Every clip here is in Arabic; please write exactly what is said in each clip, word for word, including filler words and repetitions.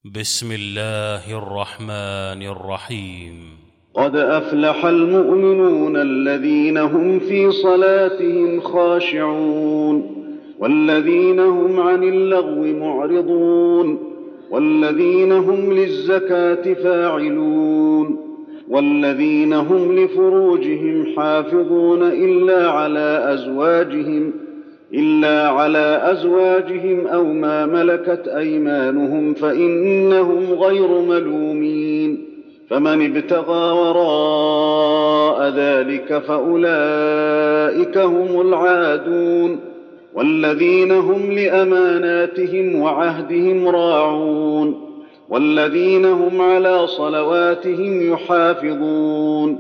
بسم الله الرحمن الرحيم. قد أفلح المؤمنون الذين هم في صلاتهم خاشعون والذين هم عن اللغو معرضون والذين هم للزكاة فاعلون والذين هم لفروجهم حافظون إلا على أزواجهم إلا على أزواجهم أو ما ملكت أيمانهم فإنهم غير ملومين. فمن ابتغى وراء ذلك فأولئك هم العادون والذين هم لأماناتهم وعهدهم راعون والذين هم على صلواتهم يحافظون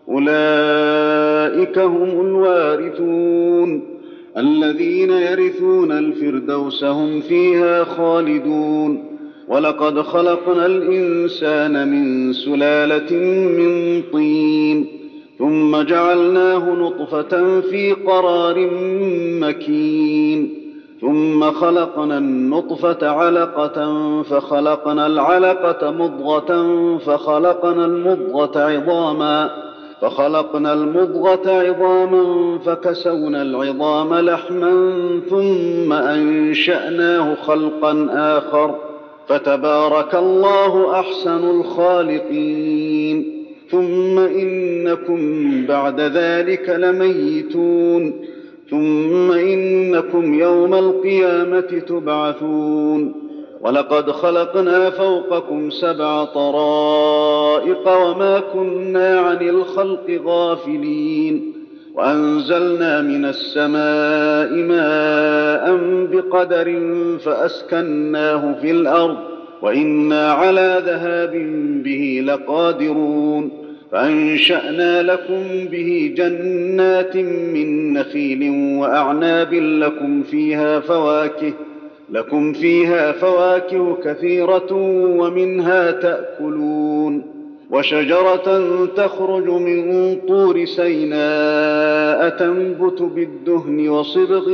أولئك هم الوارثون الذين يرثون الفردوس هم فيها خالدون. ولقد خلقنا الإنسان من سلالة من طين ثم جعلناه نطفة في قرار مكين ثم خلقنا النطفة علقة فخلقنا العلقة مضغة فخلقنا المضغة عظاما فخلقنا المضغة عظاما فكسونا العظام لحما ثم أنشأناه خلقا آخر فتبارك الله أحسن الخالقين. ثم إنكم بعد ذلك لميتون ثم إنكم يوم القيامة تبعثون. ولقد خلقنا فوقكم سبع طرائق وما كنا عن الخلق غافلين وأنزلنا من السماء ماء بقدر فأسكناه في الأرض وإنا على ذهاب به لقادرون. فأنشأنا لكم به جنات من نخيل وأعناب لكم فيها فواكه لكم فيها فواكه كثيرة ومنها تأكلون وشجرة تخرج من طور سيناء تنبت بالدهن وصبغ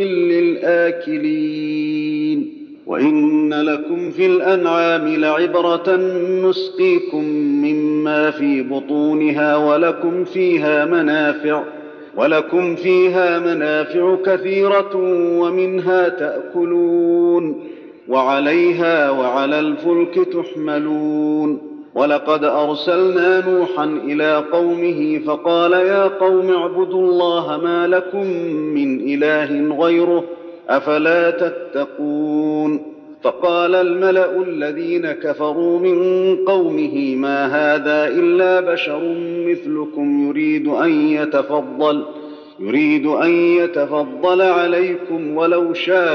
للآكلين. وإن لكم في الأنعام لعبرة نسقيكم مما في بطونها ولكم فيها منافع ولكم فيها منافع كثيرة ومنها تأكلون وعليها وعلى الفلك تحملون. ولقد أرسلنا نوحا إلى قومه فقال يا قوم اعبدوا الله ما لكم من إله غيره أفلا تتقون. فقال الملأ الذين كفروا من قومه ما هذا إلا بشر مثلكم يريد أن يتفضل يريد أن يتفضل عليكم ولو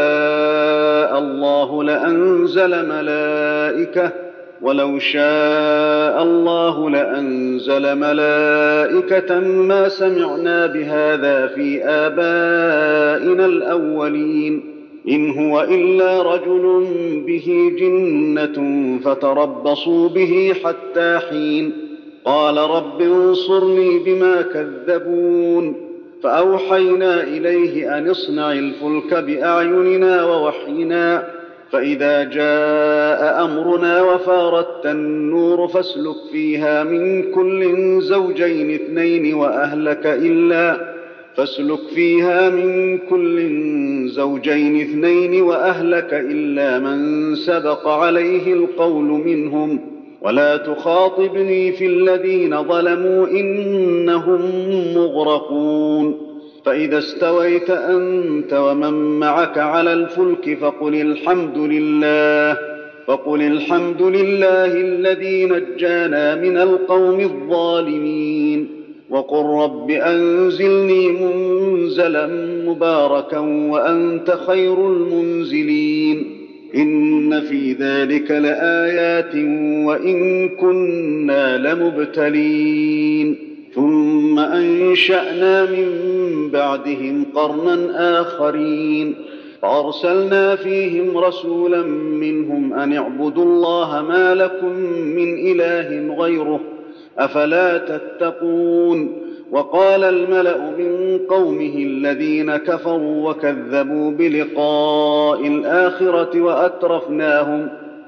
شاء الله لأنزل ملائكة ولو شاء الله لأنزل ملائكة ما سمعنا بهذا في آبائنا الأولين إن هو إلا رجل به جنة فتربصوا به حتى حين. قال رب انصرني بما كذبون. فأوحينا إليه أن اصنع الفلك بأعيننا ووحينا فإذا جاء أمرنا وفارت النور فاسلك فيها من كل زوجين اثنين وأهلك إلا فاسلك فيها من كل زوجين اثنين وأهلك إلا من سبق عليه القول منهم ولا تخاطبني في الذين ظلموا إنهم مغرقون. فإذا استويت أنت ومن معك على الفلك فقل الحمد لله فقل الحمد لله الذي نجانا من القوم الظالمين وقل رب أنزلني منزلا مباركا وأنت خير المنزلين. إن في ذلك لآيات وإن كنا لمبتلين. ثم أنشأنا من بعدهم قرنا آخرين فأرسلنا فيهم رسولا منهم أن اعبدوا الله ما لكم من إله غيره أفلا تتقون. وقال الملأ من قومه الذين كفروا وكذبوا بلقاء الآخرة وأترفناهم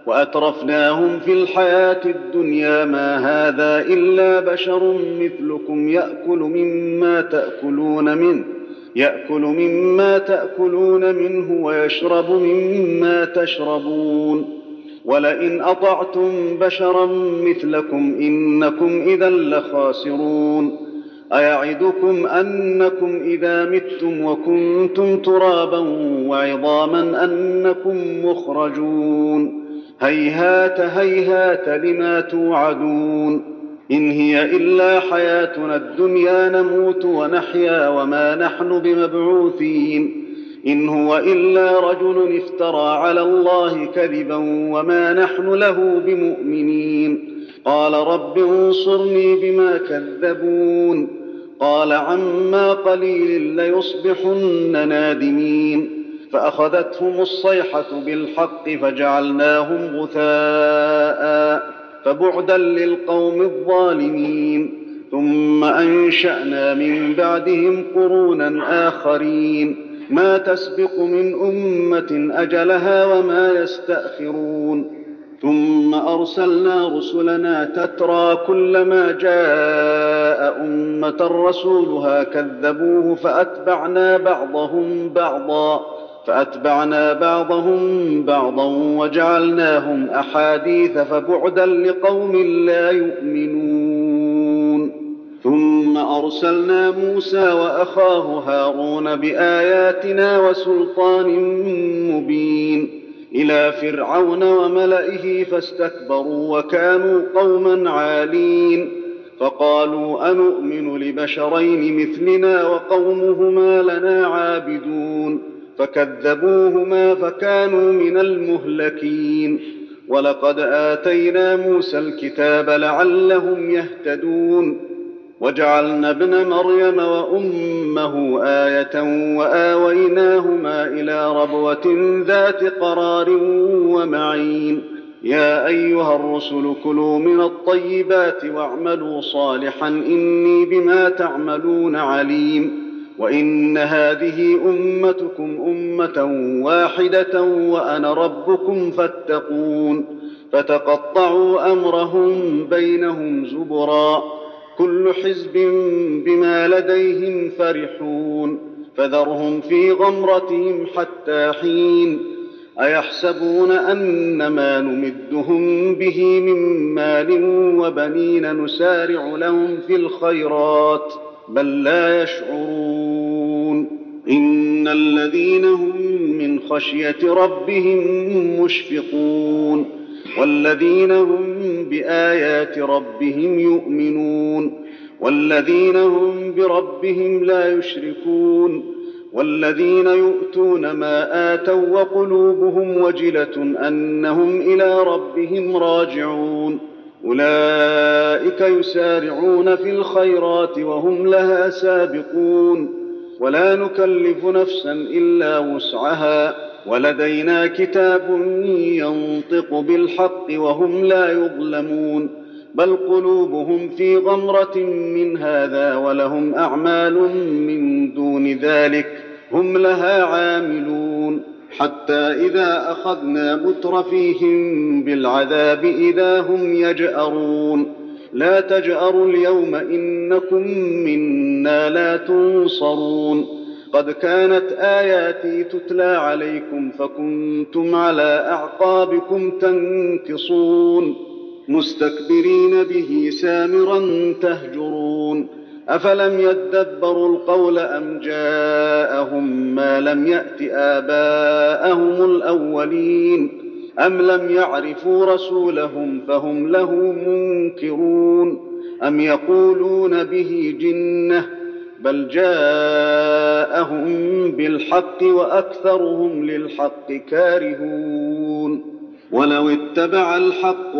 وأترفناهم في الحياة الدنيا ما هذا إلا بشر مثلكم يأكل مما تأكلون منه يأكل مما تأكلون منه ويشرب مما تشربون ولئن أطعتم بشرا مثلكم إنكم إذا لخاسرون أيعدكم أنكم إذا متم وكنتم ترابا وعظاما أنكم مخرجون هيهات هيهات لما توعدون إن هي إلا حياتنا الدنيا نموت ونحيا وما نحن بمبعوثين إن هو إلا رجل افترى على الله كذبا وما نحن له بمؤمنين قال رب انصرني بما كذبون قال عما قليل ليصبحن نادمين فأخذتهم الصيحة بالحق فجعلناهم غثاء فبعدا للقوم الظالمين ثم أنشأنا من بعدهم قرونا آخرين ما تسبق من أمة أجلها وما يستأخرون ثم أرسلنا رسلنا تترى كلما جاء أمة رسولها كذبوه فأتبعنا بعضهم بعضا فأتبعنا بعضهم بعضا وجعلناهم أحاديث فبعدا لقوم لا يؤمنون ثم أرسلنا موسى وأخاه هارون بآياتنا وسلطان مبين إلى فرعون وملئه فاستكبروا وكانوا قوما عالين فقالوا أنؤمن لبشرين مثلنا وقومهما لنا عابدون فكذبوهما فكانوا من المهلكين ولقد آتينا موسى الكتاب لعلهم يهتدون وجعلنا ابن مريم وأمه آية وآويناهما إلى ربوة ذات قرار ومعين يا أيها الرسل كلوا من الطيبات واعملوا صالحا إني بما تعملون عليم وإن هذه أمتكم أمة واحدة وأنا ربكم فاتقون فتقطعوا أمرهم بينهم زبرا كل حزب بما لديهم فرحون فذرهم في غمرتهم حتى حين أيحسبون أن ما نمدهم به من مال وبنين نسارع لهم في الخيرات بل لا يشعرون إن الذين هم من خشية ربهم مشفقون والذين هم بآيات ربهم يؤمنون والذين هم بربهم لا يشركون والذين يؤتون ما آتوا وقلوبهم وجلة أنهم إلى ربهم راجعون أولئك يسارعون في الخيرات وهم لها سابقون ولا نكلف نفسا إلا وسعها ولدينا كتاب ينطق بالحق وهم لا يظلمون بل قلوبهم في غمرة من هذا ولهم أعمال من دون ذلك هم لها عاملون حتى إذا أخذنا مترفيهم بالعذاب إذا هم يجأرون لا تجأروا اليوم إنكم منا لا تنصرون قد كانت آياتي تتلى عليكم فكنتم على أعقابكم تنكصون مستكبرين به سامرا تهجرون أفلم يدبروا القول أم جاءهم ما لم يأت آباءهم الأولين أم لم يعرفوا رسولهم فهم له منكرون أم يقولون به جنة بل جاءهم بالحق وأكثرهم للحق كارهون ولو اتبع الحق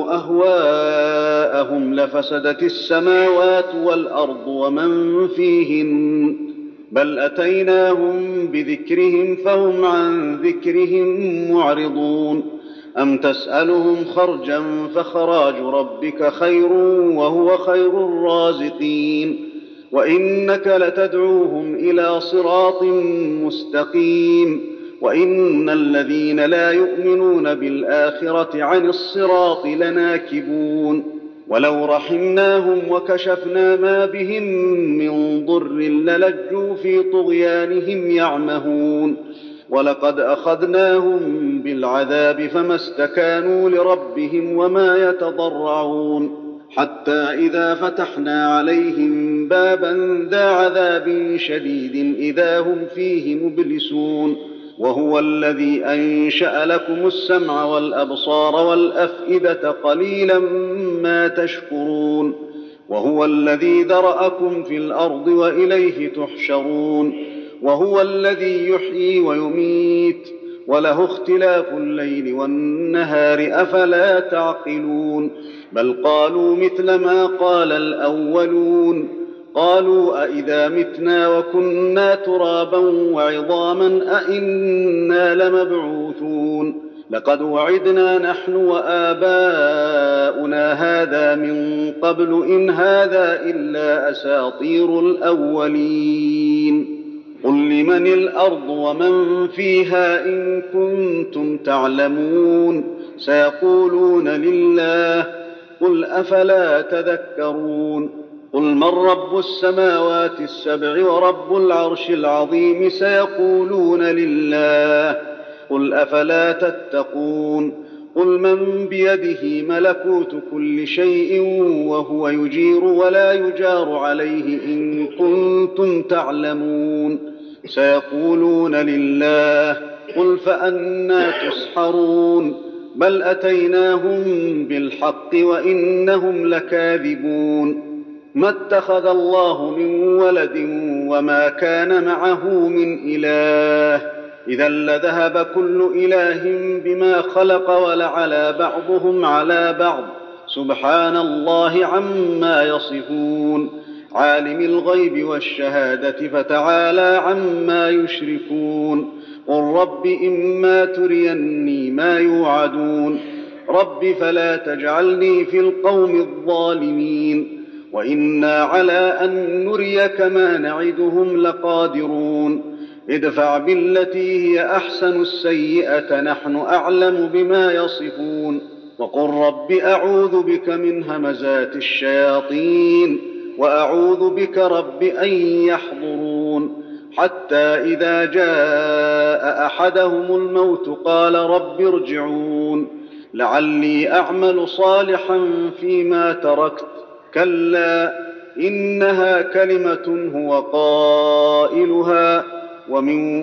أهواءهم لفسدت السماوات والأرض ومن فيهن بل أتيناهم بذكرهم فهم عن ذكرهم معرضون أم تسألهم خرجا فخراج ربك خير وهو خير الرازقين وإنك لتدعوهم إلى صراط مستقيم وإن الذين لا يؤمنون بالآخرة عن الصراط لناكبون ولو رحمناهم وكشفنا ما بهم من ضر للجوا في طغيانهم يعمهون ولقد أخذناهم بالعذاب فما استكانوا لربهم وما يتضرعون حتى إذا فتحنا عليهم بابا ذا عذاب شديد إذا هم فيه مبلسون وهو الذي أنشأ لكم السمع والأبصار والأفئدة قليلا ما تشكرون وهو الذي ذرأكم في الأرض وإليه تحشرون وهو الذي يحيي ويميت وله اختلاف الليل والنهار أفلا تعقلون بل قالوا مثل ما قال الأولون قالوا أئذا متنا وكنا ترابا وعظاما أئنا لمبعوثون لقد وعدنا نحن وآباؤنا هذا من قبل إن هذا إلا أساطير الأولين قل لمن الأرض ومن فيها إن كنتم تعلمون سيقولون لله قل أفلا تذكرون قل من رب السماوات السبع ورب العرش العظيم سيقولون لله قل أفلا تتقون قل من بيده ملكوت كل شيء وهو يجير ولا يجار عليه إن كنتم تعلمون سيقولون لله قل فأنى تسحرون بل أتيناهم بالحق وإنهم لكاذبون ما اتخذ الله من ولد وما كان معه من إله إذا لذهب كل إله بما خلق ولعلى بعضهم على بعض سبحان الله عما يصفون عالم الغيب والشهادة فتعالى عما يشركون قل رب إما تريني ما يوعدون رب فلا تجعلني في القوم الظالمين وإنا على أن نريك ما نعدهم لقادرون ادفع بالتي هي أحسن السيئة نحن أعلم بما يصفون وقل رب أعوذ بك من همزات الشياطين وأعوذ بك رب أن يحضرون حتى إذا جاء أحدهم الموت قال رب ارجعون لعلي أعمل صالحا فيما تركت كلا إنها كلمة هو قائلها ومن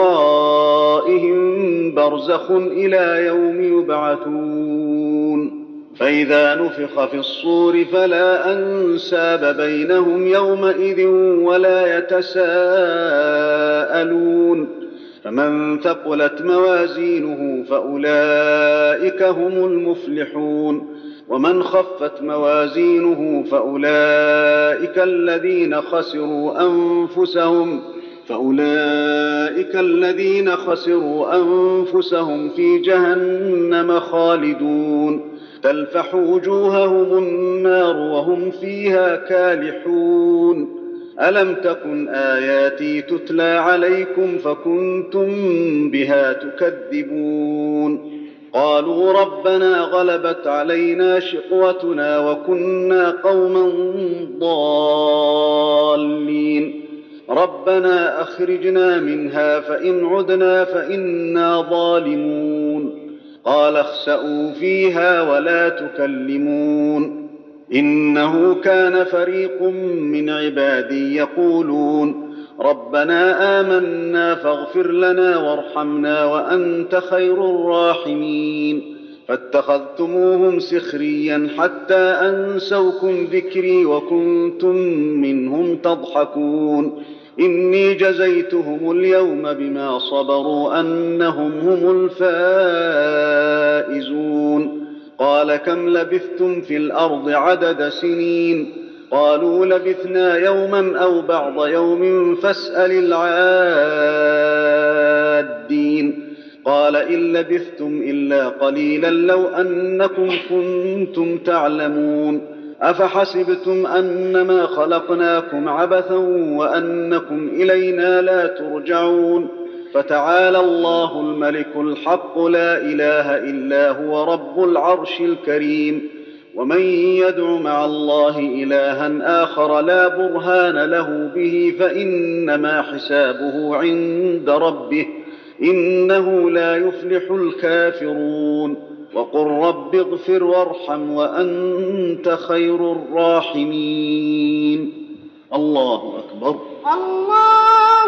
ورائهم برزخ إلى يوم يبعثون فإذا نفخ في الصور فلا أنساب بينهم يومئذ ولا يتساءلون فمن ثقلت موازينه فأولئك هم المفلحون ومن خفت موازينه فأولئك الذين خسروا أنفسهم فأولئك الذين خسروا أنفسهم في جهنم خالدون تلفح وجوههم النار وهم فيها كالحون ألم تكن آياتي تتلى عليكم فكنتم بها تكذبون قالوا ربنا غلبت علينا شقوتنا وكنا قوما ضالين ربنا أخرجنا منها فإن عدنا فإنا ظالمون قال اخسئوا فيها ولا تكلمون إنه كان فريق من عبادي يقولون ربنا آمنا فاغفر لنا وارحمنا وأنت خير الراحمين فاتخذتموهم سخريا حتى أنسوكم ذكري وكنتم منهم تضحكون إني جزيتهم اليوم بما صبروا أنهم هم الفائزون قال كم لبثتم في الأرض عدد سنين قالوا لبثنا يوما أو بعض يوم فاسأل العادين قال إن لبثتم إلا قليلا لو أنكم كنتم تعلمون أفحسبتم أنما خلقناكم عبثا وأنكم إلينا لا ترجعون فتعالى الله الملك الحق لا اله الا هو رب العرش الكريم. ومن يدع مع الله الها اخر لا برهان له به فانما حسابه عند ربه انه لا يفلح الكافرون. وقل رب اغفر وارحم وانت خير الراحمين. الله اكبر. الله